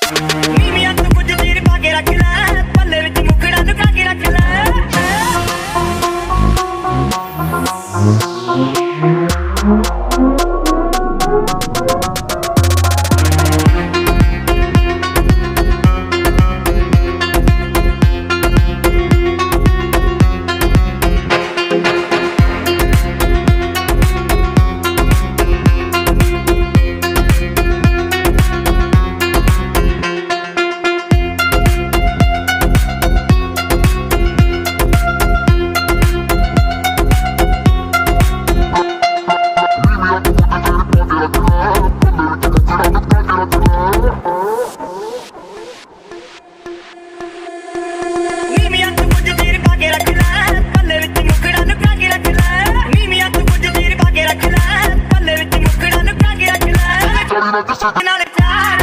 ਨੀਵੀਆਂ ਤੂੰ ਕੁਝ ਵੀਰ ਪਾ ਕੇ ਰੱਖ ਲੈ, ਪੱਲੇ ਵਿੱਚ ਮੁਖੜਾ ਲੁਕਾ ਕੇ ਰੱਖ ਲੈ। ਨੀਵੀਆਂ ਤੂੰ ਕੁਝ ਵੀਰ ਪਾ ਕੇ ਰੱਖ ਲੈ, ਪੱਲੇ ਵਿੱਚ ਮੁਖੜਾ ਲੁਕਾ ਕੇ ਰੱਖ ਲੈ। ਨੀਵੀਆਂ ਤੂੰ ਕੁਝ ਵੀਰ ਪਾ ਕੇ ਰੱਖ ਲੈ, ਪੱਲੇ ਵਿੱਚ ਮੁਖੜਾ ਲੁਕਾ ਕੇ ਰੱਖ ਲੈ। ਨਾਲ ਚਾਰ